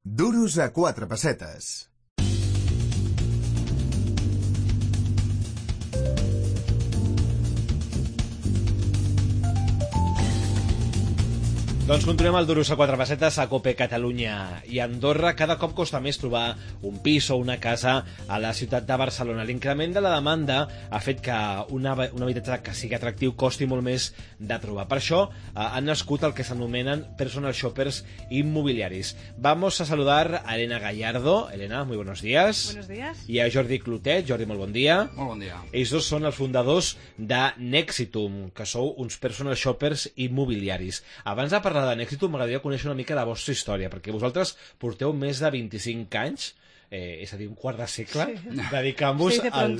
Duros a 4 pessetes. Doncs continuem el Duros a 4 pessetes a COPE Catalunya i Andorra. Cada cop costa més trobar un pis o una casa a la ciutat de Barcelona. L'increment de la demanda ha fet que un habitatge que sigui atractiu costi molt més de trobar. Per això han nascut el que s'anomenen personal shoppers inmobiliaris. Vamos a saludar a Elena Gallardo. Elena, muy buenos días. Buenos días. I a Jordi Clotet. Jordi, molt bon dia. Molt bon dia. Ells dos són els fundadors de Nexitum, que sou uns personal shoppers immobiliaris. Abans de parlar de Nexitum, m'agradaria conèixer una mica la vostra història, perquè vosaltres porteu més de 25 anys, és a dir, un quart de segle, sí, dedicant-vos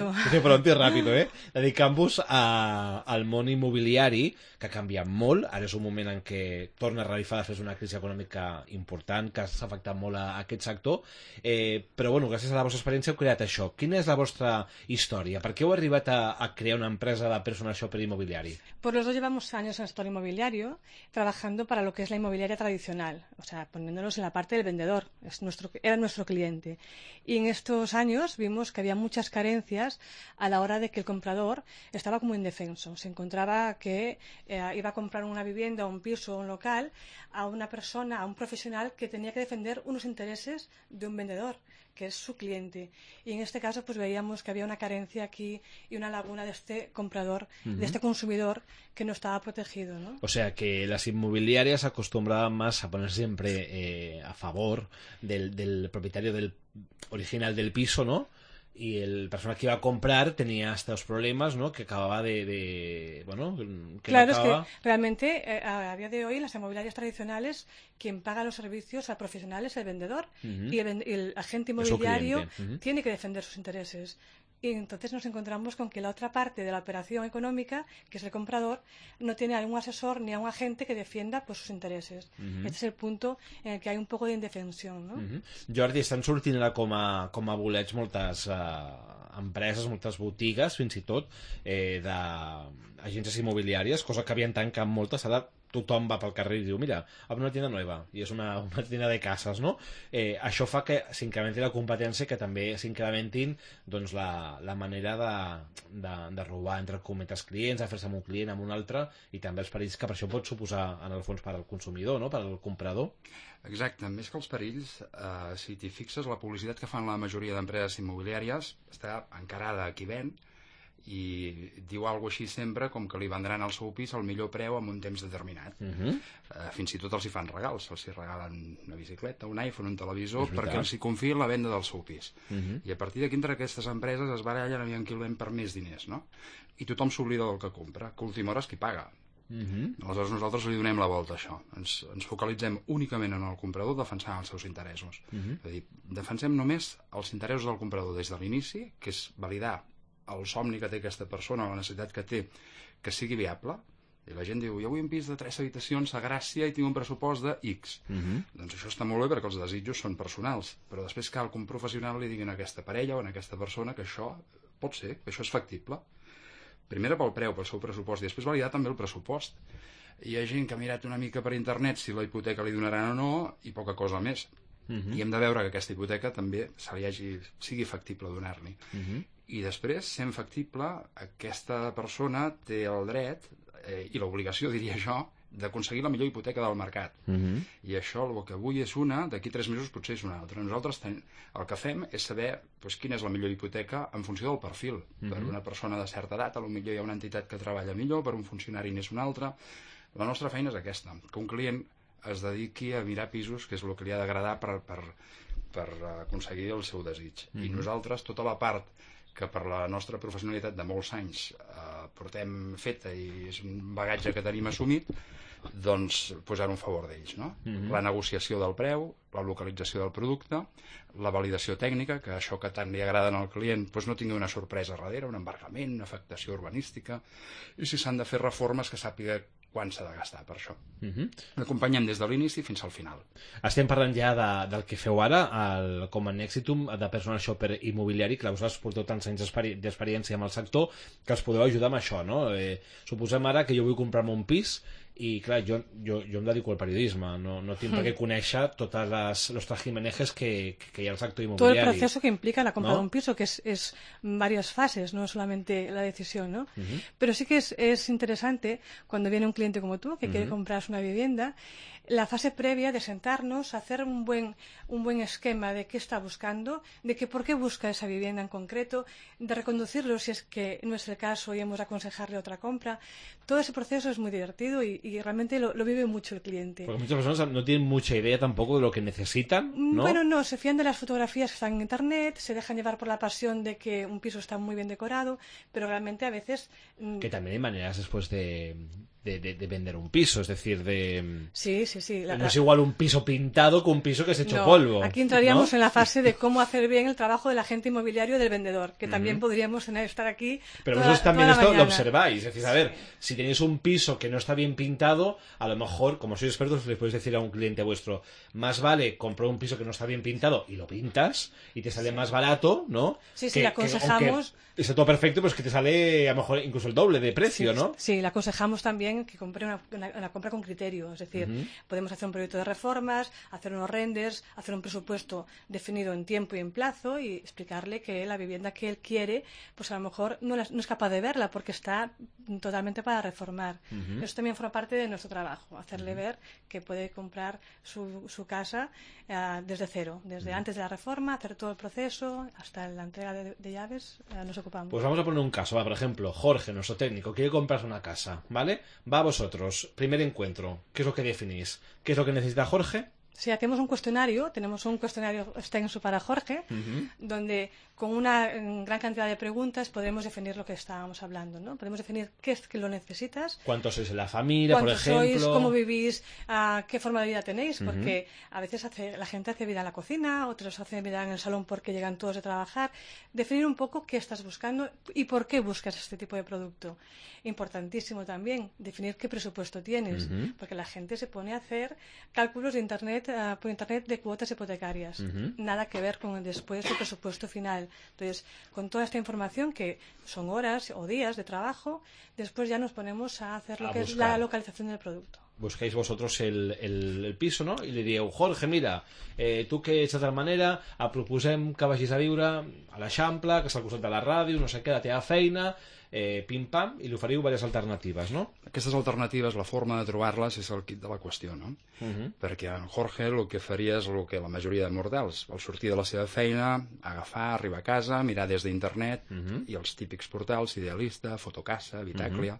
dedicant-vos al món immobiliari, que ha canviat molt. Ara és un moment en què torna a revifar després d'una crisi econòmica important que s'ha afectat molt a aquest sector, però bueno, gràcies a la vostra experiència heu creat això. Quina és la vostra història? Per què heu arribat a crear una empresa de personal shopper inmobiliari? Pues los dos llevamos años en el sector inmobiliario trabajando para lo que es la inmobiliaria tradicional, o sea, poniéndonos en la parte del vendedor, era nuestro cliente. Y en estos años vimos que había muchas carencias a la hora de que el comprador estaba como indefenso. Se encontraba que iba a comprar una vivienda, un piso, un local a una persona, a un profesional que tenía que defender unos intereses de un vendedor, que es su cliente. Y en este caso pues veíamos que había una carencia aquí y una laguna de este comprador, de este consumidor que no estaba protegido, ¿no? O sea que las inmobiliarias acostumbraban más a poner siempre a favor del propietario original del piso, ¿no? Y el persona que iba a comprar tenía estos problemas, ¿no? Que acababa bueno, que claro, no acababa... es que realmente a día de hoy en las inmobiliarias tradicionales quien paga los servicios al profesional es el vendedor, y el agente inmobiliario tiene que defender sus intereses. Y entonces nos encontramos con que la otra parte de la operación económica, que es el comprador, no tiene a un asesor ni a un agente que defienda pues, sus intereses. Este es el punto en el que hay un poco de indefensión, ¿no? Jordi, estan sortint ara com a bolets moltes empreses, moltes botigues, fins i tot, d'agències immobiliàries, cosa que havien tancat moltes. Ara tothom va pel carrer i diu, mira, obre una tienda nova, i és una tienda de cases, no? Això fa que s'incrementi la competència, que també s'incrementin doncs, la manera de robar, entre cometes, clients, de fer-se amb un client, amb un altre, i també els perills que per això pot suposar, en el fons, per al consumidor, no? Per al comprador. Exacte, més que els perills, si t'hi fixes, la publicitat que fan la majoria d'empreses immobiliàries està encarada a qui ven, i diu alguna així sempre com que li vendran el seu pis al millor preu en un temps determinat. Fins i tot els hi fan regals, els hi regalen una bicicleta, un iPhone, un televisor, perquè els hi confien la venda del seu pis. I a partir d'aquí, entre aquestes empreses es barallen aviam qui el ven per més diners, no? I tothom s'oblida del que compra, que a última hora és qui paga. Aleshores nosaltres li donem la volta a això, ens focalitzem únicament en el comprador defensant els seus interessos. És a dir, defensem només els interessos del comprador des de l'inici, que és validar el somni que té aquesta persona, la necessitat que té, que sigui viable. I la gent diu, jo vull un pis de 3 habitacions a Gràcia i tinc un pressupost de X. Doncs això està molt bé perquè els desitjos són personals, però després cal que un professional li diguin a aquesta parella o a aquesta persona que això pot ser, que això és factible. Primer pel preu, pel seu pressupost, i després validar també el pressupost. Hi ha gent que ha mirat una mica per internet si la hipoteca li donaran o no, i poca cosa més. I hem de veure que aquesta hipoteca també sigui factible donar-li. I després, sent factible, aquesta persona té el dret i l'obligació, diria jo, d'aconseguir la millor hipoteca del mercat. I això, el que avui és una, d'aquí 3 mesos potser és una altra. Nosaltres el que fem és saber quina és la millor hipoteca en funció del perfil. Per una persona de certa edat, potser hi ha una entitat que treballa millor, per un funcionari n'és una altra. La nostra feina és aquesta, que un client es dediqui a mirar pisos, que és el que li ha d'agradar per aconseguir el seu desig. I nosaltres, tota la part que per la nostra professionalitat de molts anys portem feta i és un bagatge que tenim assumit, doncs posar-ho en favor d'ells, no? La negociació del preu, la localització del producte, la validació tècnica, que això que tant li agrada al client doncs no tingui una sorpresa darrere, un embargament, una afectació urbanística, i si s'han de fer reformes que sàpiga quan s'ha de gastar per això. L'acompanyem des de l'inici fins al final. Estem parlant ja del que feu ara, com a Nexitum, de personal shopper immobiliari, que vosaltres porteu tants anys d'experiència amb el sector, que els podeu ajudar amb això, no? Suposem ara que jo vull comprar-me un pis i clar, jo em dedico al periodisme, no tinc per què conèixer totes los trajimanejes que hi ha al sector todo el inmobiliari. proceso que implica la compra ¿No? de un piso, que es varias fases, no solamente la decisión, ¿no? Pero sí que es interesante cuando viene un cliente como tú que quiere comprarse una vivienda, la fase previa de sentarnos, hacer un buen esquema de qué está buscando, de que por qué busca esa vivienda en concreto, de reconducirlo si es que no es el caso y hemos de aconsejarle otra compra. Todo ese proceso es muy divertido y realmente lo vive mucho el cliente. Porque muchas personas no tienen mucha idea tampoco de lo que necesitan, ¿no? Bueno, no, se fían de las fotografías que están en internet, se dejan llevar por la pasión de que un piso está muy bien decorado, pero realmente a veces... Que también hay maneras después de vender un piso, es decir, Sí. No es igual un piso pintado que un piso que se ha hecho No, polvo. aquí entraríamos ¿no? en la fase de cómo hacer bien el trabajo del agente inmobiliario del vendedor, que también podríamos estar aquí. Pero toda, vosotros también toda la esto lo mañana. observáis. Es decir, a ver, si tenéis un piso que no está bien pintado, a lo mejor, como sois expertos, les podéis decir a un cliente vuestro, más vale comprar un piso que no está bien pintado y lo pintas y te sale más barato, ¿no? Sí, le aconsejamos... Está todo perfecto, pues que te sale a lo mejor incluso el doble de precio, ¿no? Sí, le aconsejamos también que compre una compra con criterio. Es decir, podemos hacer un proyecto de reformas, hacer unos renders, hacer un presupuesto definido en tiempo y en plazo y explicarle que la vivienda que él quiere, pues a lo mejor no es capaz de verla porque está totalmente para reformar. Eso también forma parte de nuestro trabajo, hacerle ver que puede comprar su casa desde cero, desde antes de la reforma, hacer todo el proceso, hasta la entrega de llaves, nos ocupamos. Pues vamos a poner un caso, por ejemplo, Jorge, nuestro técnico, quiere comprarse una casa, ¿vale? Va a vosotros, primer encuentro, ¿qué es lo que definís? ¿Qué es lo que necesita Jorge? Si hacemos un cuestionario, tenemos un cuestionario extenso para Jorge, donde con una gran cantidad de preguntas podemos definir lo que estábamos hablando, ¿no? Podemos definir qué es que lo necesitas, ¿Cuántos sois en la familia, por cuántos ejemplo? sois, cómo vivís, qué forma de vida tenéis, porque a veces la gente hace vida en la cocina, otros hacen vida en el salón porque llegan todos de trabajar. Definir un poco qué estás buscando y por qué buscas este tipo de producto. Importantísimo también, definir qué presupuesto tienes, porque la gente se pone a hacer cálculos de por internet de cuotas hipotecarias. Nada que ver con después el presupuesto final. Entonces, con toda esta información, que son horas o días de trabajo, después ya nos ponemos a hacer lo que es la localización del producto. Buscáis vosotros el piso, no? I li dieu, Jorge, mira, tu que ets de tal manera, proposem que vagis a viure a l'Eixample, que és al costat de la ràdio, no sé què, la teva feina, pim-pam, i li oferiu diverses alternatives, no? Aquestes alternatives, la forma de trobar-les és el quid de la qüestió, no? Perquè en Jorge el que faria és el que la majoria de mortals, al sortir de la seva feina, agafar, arribar a casa, mirar des d'internet i els típics portals, Idealista, Fotocasa, Bitàclia,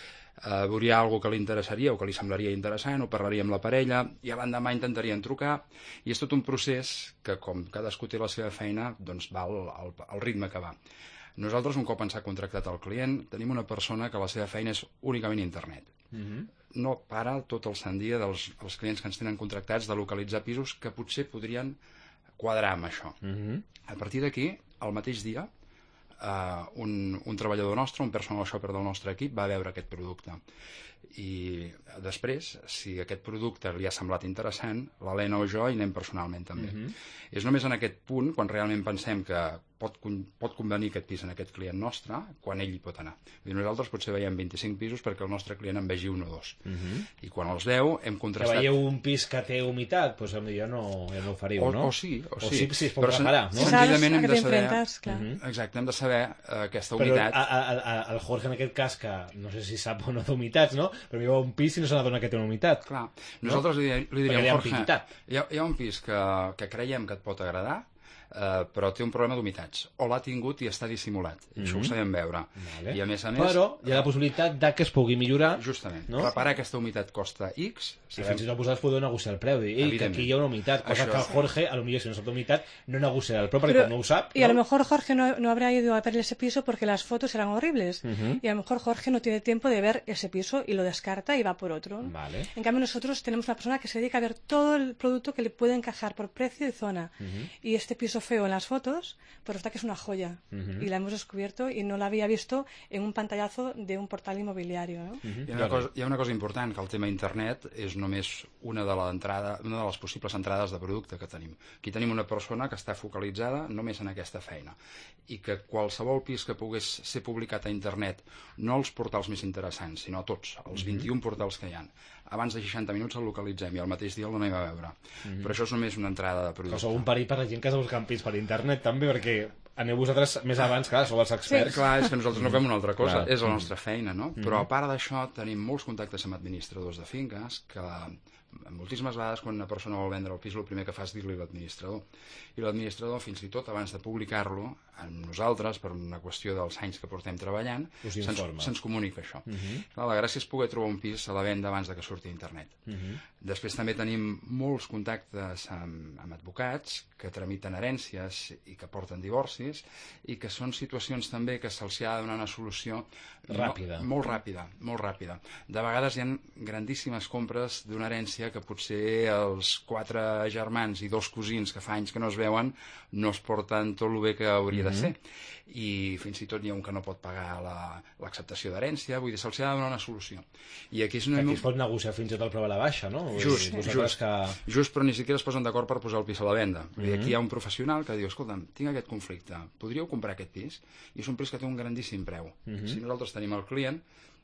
veuria alguna que li interessaria o que li semblaria interessant, o parlaria amb la parella, i l'endemà intentarien trucar, i és tot un procés que, com cadascú té la seva feina, doncs va al ritme que va. Nosaltres, un cop ens ha contractat el client, tenim una persona que la seva feina és únicament internet. No para tot el sant dia dels clients que ens tenen contractats de localitzar pisos que potser podrien quadrar amb això. A partir d'aquí, el mateix dia, un treballador nostre, un personal shopper del nostre equip, va veure aquest producte. I després, si aquest producte li ha semblat interessant, l'Helena o jo hi anem personalment també. És només en aquest punt, quan realment pensem que pot convenir aquest pis en aquest client nostre, quan ell hi pot anar. Nosaltres potser veiem 25 pisos perquè el nostre client en vegi un o dos. I quan els veu, hem contrastat... Que veieu un pis que té humitat, doncs ja no ho fariu, no? O sí. Si es pot reparar, no? Senzillament hem de saber... Exacte, hem de saber aquesta humitat. Però el Jorge, en aquest cas, que no sé si sap o no d'humitats, no? Però hi ha un pis i no se n'adona que té una humitat. Clar, nosaltres li diríem, Jorge, hi ha un pis que creiem que et pot agradar, però té un problema d'humitats, o l'ha tingut i està dissimulat, això ho sabem veure. I a més, però hi ha la possibilitat de que es pugui millorar. Justament, reparar aquesta humitat costa X. I fins i tot vosaltres podeu negociar el preu, dir que aquí hi ha una humitat, cosa que el Jorge, a lo millor si no sap d'humitat, no negociarà el preu, perquè com no ho sap... Y a lo mejor Jorge no habrá ido a ver ese piso porque las fotos eran horribles, y a lo mejor Jorge no tiene tiempo de ver ese piso y lo descarta y va por otro. En cambio nosotros tenemos una persona que se dedica a ver todo el producto que le puede encajar por precio y zona, y este piso feo en las fotos, pero resulta que es una joya. Y la hemos descubierto y no la había visto en un pantallazo de un portal inmobiliario, ¿no? Hi ha una cosa important, que el tema internet és només una de les possibles entrades de producte que tenim. Aquí tenim una persona que està focalitzada només en aquesta feina i que qualsevol pis que pogués ser publicat a internet, no els portals més interessants, sinó tots, els 21 portals que hi ha, abans de 60 minuts el localitzem i al mateix dia el donem a veure. Però això és només una entrada de producte. Que sou un perill per la gent que has de buscar pis per internet també, perquè aneu vosaltres més abans, clar, sou els experts. Sí, clar, és que nosaltres no fem una altra cosa, és la nostra feina, no? Però a part d'això tenim molts contactes amb administradors de finques que moltíssimes vegades quan una persona vol vendre el pis el primer que fa és dir-li a l'administrador, i l'administrador fins i tot abans de publicar-lo amb nosaltres, per una qüestió dels anys que portem treballant, se'ns comunica això. Clar, la gràcia és poder trobar un pis a la venda abans de que surti a internet. Després també tenim molts contactes amb advocats que tramiten herències i que porten divorcis i que són situacions també que se'ls ha de donar una solució ràpida. Molt ràpida. De vegades hi ha grandíssimes compres d'una herència que potser els 4 germans i 2 cosins que fa anys que no es veuen no es porten tot el bé que hauria de ser. I fins i tot hi ha un que no pot pagar l'acceptació d'herència, vull dir, se'ls ha de donar una solució. I aquí es pot negociar fins i tot el preu a la baixa, no? Just, però ni siquiera es posen d'acord per posar el pis a la venda. I aquí hi ha un professional que diu, escolta'm, tinc aquest conflicte, podríeu comprar aquest pis? I és un pis que té un grandíssim preu. Si nosaltres tenim el client,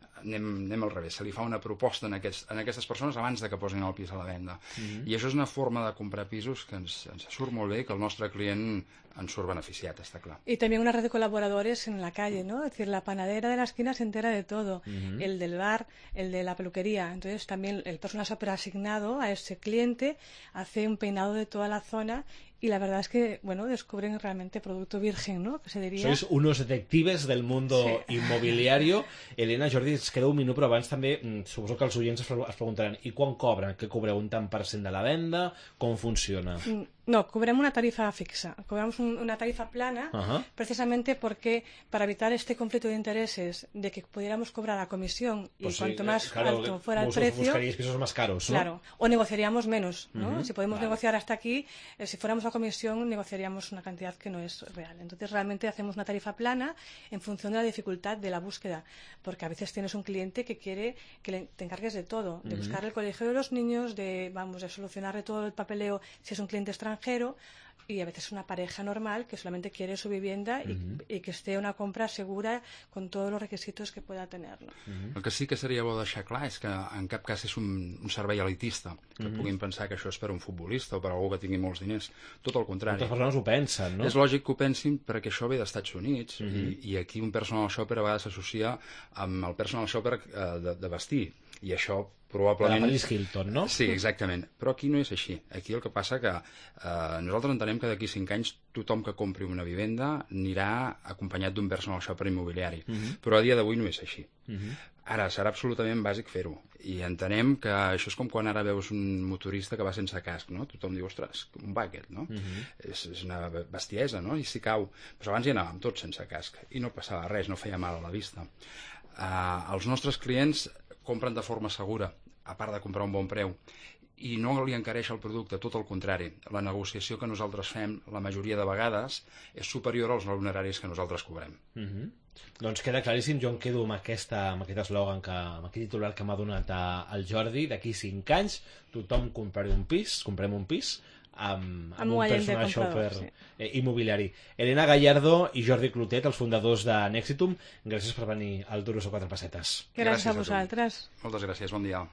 anem al revés, se li fa una proposta a aquestes persones abans de que posin el pis a la venda. I això és una forma de comprar pisos que ens surt molt bé, que el nostre client en surt beneficiat, está claro. Y también una red de colaboradores en la calle, ¿no? Es decir, la panadera de la esquina se entera de todo, el del bar, el de la peluquería. Entonces también el personal shopper asignado a ese cliente hace un peinado de toda la zona y la verdad es que, bueno, descubren realmente producto virgen, ¿no? Que se diría... Sois unos detectives del mundo inmobiliario. Elena, Jordi, ens queda un minut, però abans també suposo que els oients es preguntaran i quan cobren? Que cobreu un tant % de la venda? Com funciona? No, cobramos una tarifa fixa, cobramos una tarifa plana, precisamente porque para evitar este conflicto de intereses de que pudiéramos cobrar a comisión y pues cuanto más alto fuera el precio, buscaríais pisos más caros, ¿no? Claro, o negociaríamos menos, ¿no? Si podemos negociar hasta aquí, si fuéramos a comisión negociaríamos una cantidad que no es real. Entonces realmente hacemos una tarifa plana en función de la dificultad de la búsqueda, porque a veces tienes un cliente que quiere que te encargues de todo, de buscar el colegio de los niños, de solucionarle todo el papeleo si es un cliente extranjero, y a veces una pareja normal que solamente quiere su vivienda y que esté una compra segura con todos los requisitos que pueda tener, ¿no? El que sí que seria bo deixar clar és que en cap cas és un servei elitista, que puguin pensar que això és per un futbolista o per algú que tingui molts diners. Tot el contrari. Moltes persones ho pensen, no? És lògic que ho pensin perquè això ve d'Estats Units i aquí un personal shopper a vegades s'associa amb el personal shopper de vestir i això probablement... De Paris Hilton, no? Sí, exactament. Però aquí no és així. Aquí el que passa que nosaltres entenem que d'aquí 5 anys tothom que compri una vivenda anirà acompanyat d'un personal shopper immobiliari. Però a dia d'avui no és així. Ara, serà absolutament bàsic fer-ho. I entenem que això és com quan ara veus un motorista que va sense casc, no? Tothom diu, ostres, un va aquest, no? És una bestiesa, no? I si cau... Però abans hi anàvem tots sense casc i no passava res, no feia mal a la vista. Els nostres clients compren de forma segura, a part de comprar un bon preu, i no li encareix el producte, tot el contrari. La negociació que nosaltres fem, la majoria de vegades, és superior als honoraris que nosaltres cobrem. Doncs queda claríssim, jo em quedo amb aquest eslògan, amb aquest titular que m'ha donat el Jordi, d'aquí 5 anys tothom comprem un pis amb un personal shopper immobiliari. Elena Gallardo i Jordi Clotet, els fundadors de Nexitum, gràcies per venir al Duros o 4 Pessetes. Gràcies a vosaltres. Moltes gràcies, bon dia.